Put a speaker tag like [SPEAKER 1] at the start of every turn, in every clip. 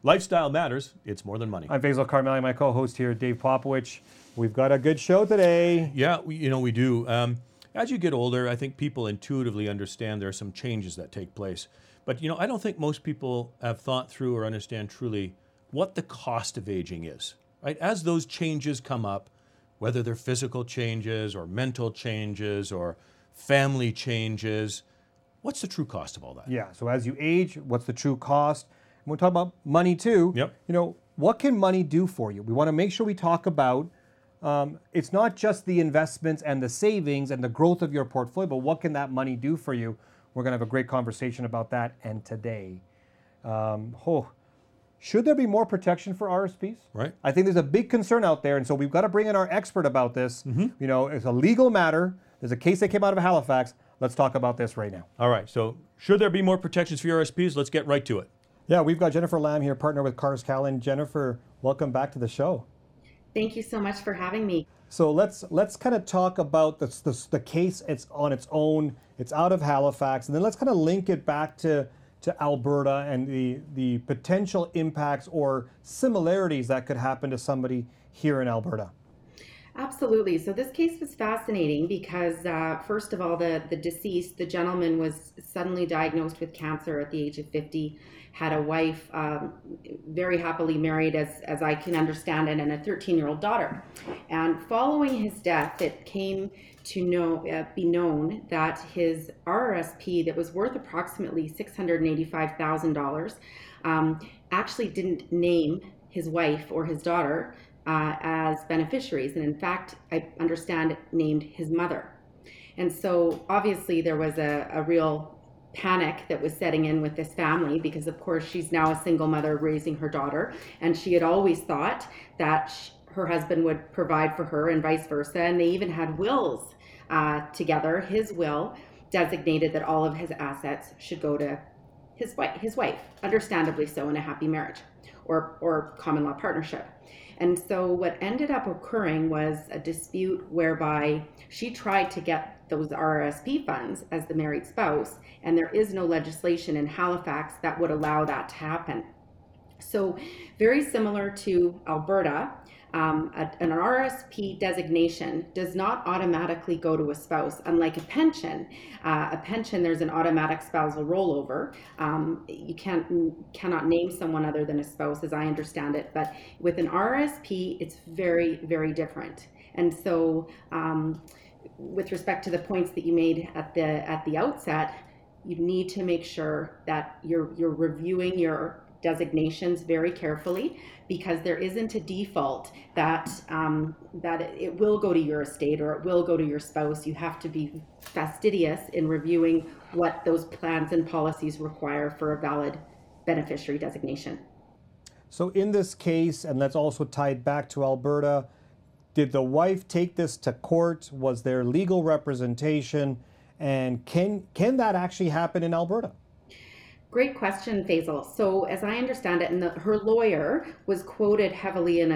[SPEAKER 1] Lifestyle matters. It's more than money.
[SPEAKER 2] I'm Faisal Karmali, my co-host here, Dave Popowich. We've got a good show today.
[SPEAKER 1] Yeah, we do. As you get older, I think people intuitively understand there are some changes that take place. But, I don't think most people have thought through or understand truly what the cost of aging is, right? As those changes come up, whether they're physical changes or mental changes or family changes, what's the true cost of all that?
[SPEAKER 2] Yeah, so as you age, what's the true cost? And we'll talk about money too.
[SPEAKER 1] Yep.
[SPEAKER 2] What can money do for you? We want to make sure we talk about it's not just the investments and the savings and the growth of your portfolio, but what can that money do for you? We're going to have a great conversation about that. And today, should there be more protection for RSPs?
[SPEAKER 1] Right.
[SPEAKER 2] I think there's a big concern out there. And so we've got to bring in our expert about this. It's a legal matter. There's a case that came out of Halifax. Let's talk about this right now.
[SPEAKER 1] All right. So should there be more protections for RSPs? Let's get right to it.
[SPEAKER 2] Yeah, we've got Jennifer Lamb here, partner with Cars Callan. Jennifer, welcome back to the show.
[SPEAKER 3] Thank you so much for having me.
[SPEAKER 2] So let's kind of talk about the case. It's on its own. It's out of Halifax, and then let's kind of link it back to Alberta and the potential impacts or similarities that could happen to somebody here in Alberta.
[SPEAKER 3] Absolutely. So this case was fascinating because first of all, the deceased, the gentleman, was suddenly diagnosed with cancer at the age of 50, had a wife, very happily married as I can understand it, and a 13-year-old daughter. And following his death, it came to be known that his RRSP that was worth approximately $685,000 actually didn't name his wife or his daughter as beneficiaries, and in fact, I understand it named his mother. And so obviously there was a real panic that was setting in with this family because of course she's now a single mother raising her daughter, and she had always thought that her husband would provide for her and vice versa, and they even had wills together. His will designated that all of his assets should go to his wife, understandably so, in a happy marriage or common law partnership. And so what ended up occurring was a dispute whereby she tried to get those RRSP funds as the married spouse, and there is no legislation in Halifax that would allow that to happen. So very similar to Alberta, an RRSP designation does not automatically go to a spouse. Unlike a pension, there's an automatic spousal rollover. You cannot name someone other than a spouse, as I understand it. But with an RRSP, it's very, very different. And so, with respect to the points that you made at the outset, you need to make sure that you're reviewing your designations very carefully, because there isn't a default that it will go to your estate or it will go to your spouse. You have to be fastidious in reviewing what those plans and policies require for a valid beneficiary designation.
[SPEAKER 2] So in this case, and that's also tied back to Alberta, did the wife take this to court? Was there legal representation? And can that actually happen in Alberta?
[SPEAKER 3] Great question, Faisal. So as I understand it, and her lawyer was quoted heavily in a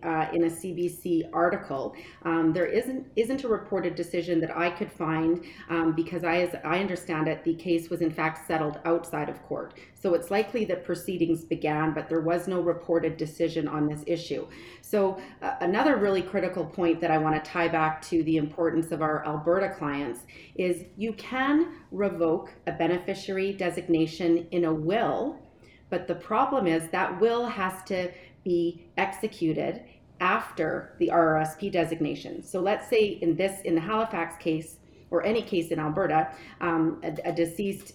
[SPEAKER 3] CBC article. There isn't a reported decision that I could find because as I understand it, the case was in fact settled outside of court. So it's likely that proceedings began, but there was no reported decision on this issue. So another really critical point that I want to tie back to the importance of our Alberta clients is you can revoke a beneficiary designation in a will, but the problem is that will has to be executed after the RRSP designation. So let's say in the Halifax case, or any case in Alberta, a deceased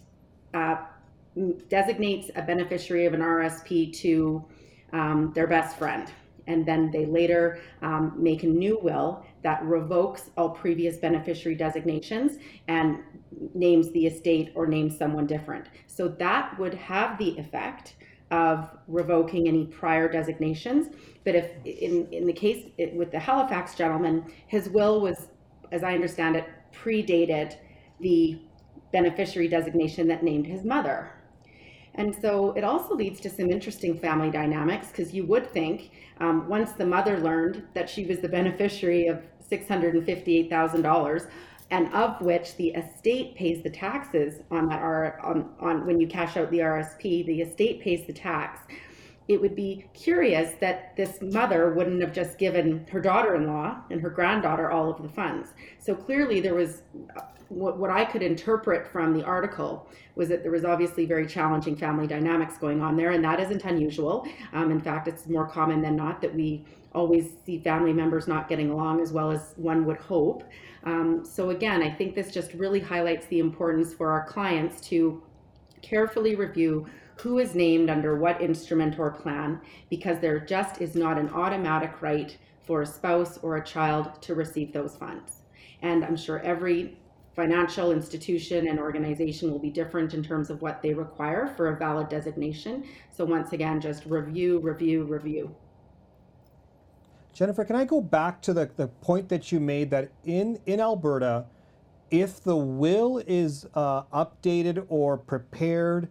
[SPEAKER 3] designates a beneficiary of an RRSP to their best friend, and then they later make a new will that revokes all previous beneficiary designations and names the estate or names someone different. So that would have the effect of revoking any prior designations. But if in the case with the Halifax gentleman, his will was, as I understand it, predated the beneficiary designation that named his mother. And so it also leads to some interesting family dynamics, because you would think once the mother learned that she was the beneficiary of $658,000, and of which the estate pays the taxes on that on when you cash out the RSP, the estate pays the tax. it would be curious that this mother wouldn't have just given her daughter-in-law and her granddaughter all of the funds. So clearly there was, what I could interpret from the article was that there was obviously very challenging family dynamics going on there, and that isn't unusual. In fact, it's more common than not that we always see family members not getting along as well as one would hope. So again, I think this just really highlights the importance for our clients to carefully review who is named under what instrument or plan, because there just is not an automatic right for a spouse or a child to receive those funds. And I'm sure every financial institution and organization will be different in terms of what they require for a valid designation. So once again, just review, review, review.
[SPEAKER 2] Jennifer, can I go back to the point that you made that in Alberta, if the will is updated or prepared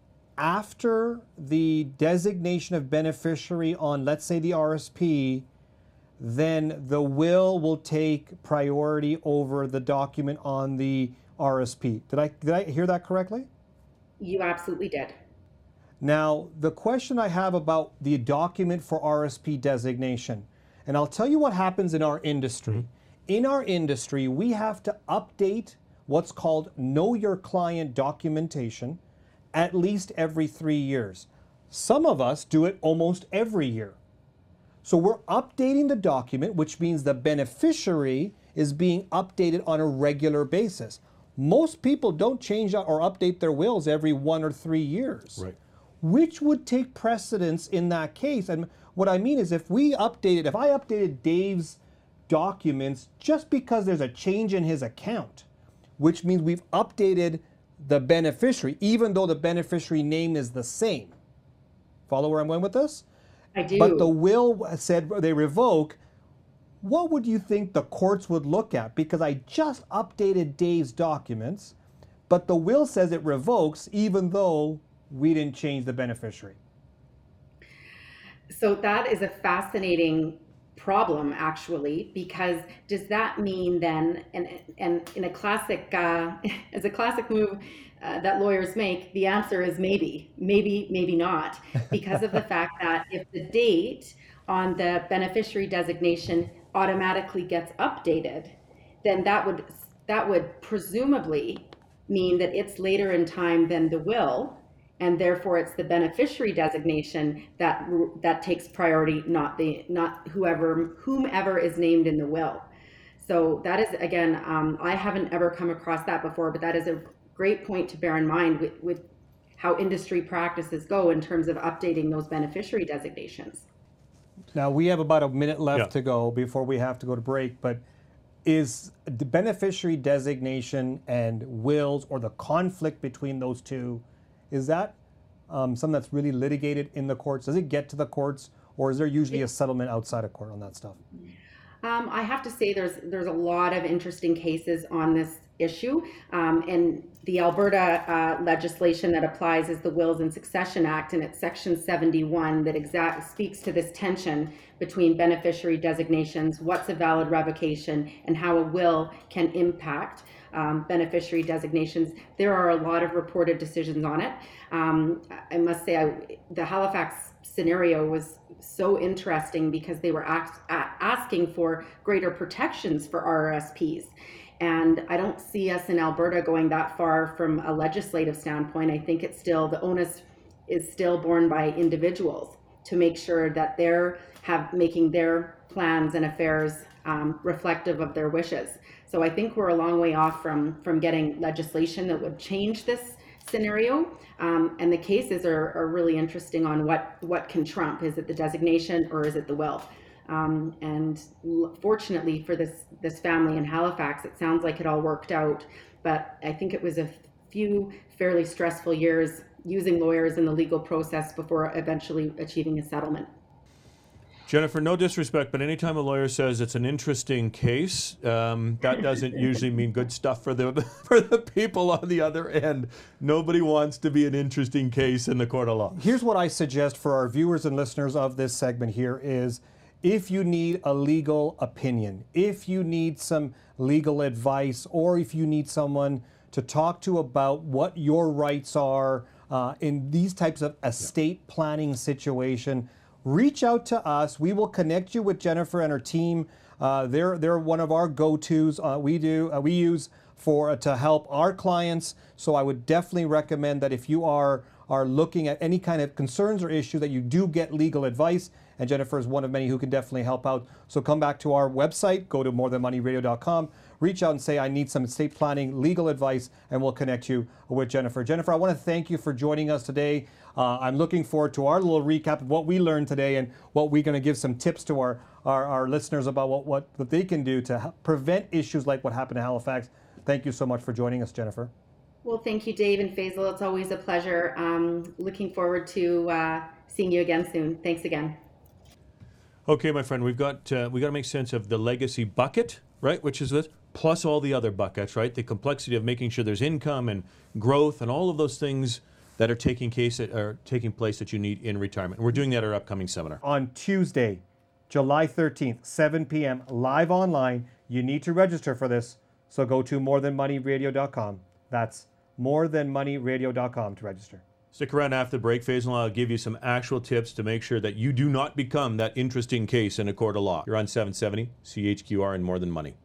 [SPEAKER 2] after the designation of beneficiary on, let's say, the RSP, then the will take priority over the document on the RSP. Did I hear that correctly?
[SPEAKER 3] You absolutely did.
[SPEAKER 2] Now, the question I have about the document for RSP designation, and I'll tell you what happens in our industry. In our industry, we have to update what's called Know Your Client documentation at least every 3 years. Some of us do it almost every year. So we're updating the document, which means the beneficiary is being updated on a regular basis. Most people don't change or update their wills every 1 or 3 years.
[SPEAKER 1] Right.
[SPEAKER 2] Which would take precedence in that case? And what I mean is if I updated Dave's documents just because there's a change in his account, which means we've updated the beneficiary, even though the beneficiary name is the same. Follow where I'm going with this?
[SPEAKER 3] I do.
[SPEAKER 2] But the will said they revoke. What would you think the courts would look at? Because I just updated Dave's documents, but the will says it revokes even though we didn't change the beneficiary.
[SPEAKER 3] So that is a fascinating problem, actually, because does that mean then, and in a classic, as a classic move that lawyers make, the answer is maybe, maybe not, because of the fact that if the date on the beneficiary designation automatically gets updated, then that would presumably mean that it's later in time than the will, and therefore it's the beneficiary designation that takes priority, not whomever is named in the will. So that is, again, I haven't ever come across that before, but that is a great point to bear in mind with how industry practices go in terms of updating those beneficiary designations.
[SPEAKER 2] Now we have about a minute left to go before we have to go to break, but is the beneficiary designation and wills, or the conflict between those two, is that something that's really litigated in the courts? Does it get to the courts, or is there usually a settlement outside of court on that stuff?
[SPEAKER 3] I have to say there's a lot of interesting cases on this issue, and the Alberta legislation that applies is the Wills and Succession Act, and it's Section 71 that speaks to this tension between beneficiary designations, what's a valid revocation, and how a will can impact beneficiary designations. There are a lot of reported decisions on it. I must say, the Halifax scenario was so interesting because they were asking for greater protections for RRSPs. And I don't see us in Alberta going that far from a legislative standpoint. I think it's still, the onus is still borne by individuals to make sure that they're making their plans and affairs reflective of their wishes. So I think we're a long way off from getting legislation that would change this scenario. And the cases are really interesting on what can trump. Is it the designation or is it the will? And fortunately for this family in Halifax, it sounds like it all worked out. But I think it was a few fairly stressful years using lawyers in the legal process before eventually achieving a settlement.
[SPEAKER 1] Jennifer, no disrespect, but anytime a lawyer says it's an interesting case, that doesn't usually mean good stuff for the people on the other end. Nobody wants to be an interesting case in the court of law.
[SPEAKER 2] Here's what I suggest for our viewers and listeners of this segment here is, if you need a legal opinion, if you need some legal advice, or if you need someone to talk to about what your rights are in these types of estate planning situation, reach out to us. We will connect you with Jennifer and her team. They're one of our go-tos. We use to help our clients. So I would definitely recommend that if you are looking at any kind of concerns or issue, that you do get legal advice. And Jennifer is one of many who can definitely help out. So come back to our website, go to morethanmoneyradio.com, reach out and say, I need some estate planning, legal advice, and we'll connect you with Jennifer. Jennifer, I want to thank you for joining us today. I'm looking forward to our little recap of what we learned today and what we're going to give some tips to our listeners about what they can do to prevent issues like what happened in Halifax. Thank you so much for joining us, Jennifer.
[SPEAKER 3] Well, thank you, Dave and Faisal. It's always a pleasure. Looking forward to seeing you again soon. Thanks again.
[SPEAKER 1] Okay, my friend, we got to make sense of the legacy bucket, right? Which is this, plus all the other buckets, right? The complexity of making sure there's income and growth and all of those things that are taking place that you need in retirement. And we're doing that at our upcoming seminar.
[SPEAKER 2] On Tuesday, July 13th, 7 p.m., live online. You need to register for this, so go to morethanmoneyradio.com. That's morethanmoneyradio.com to register.
[SPEAKER 1] Stick around after the break, Faisal, and I'll give you some actual tips to make sure that you do not become that interesting case in a court of law. You're on 770 CHQR and More Than Money.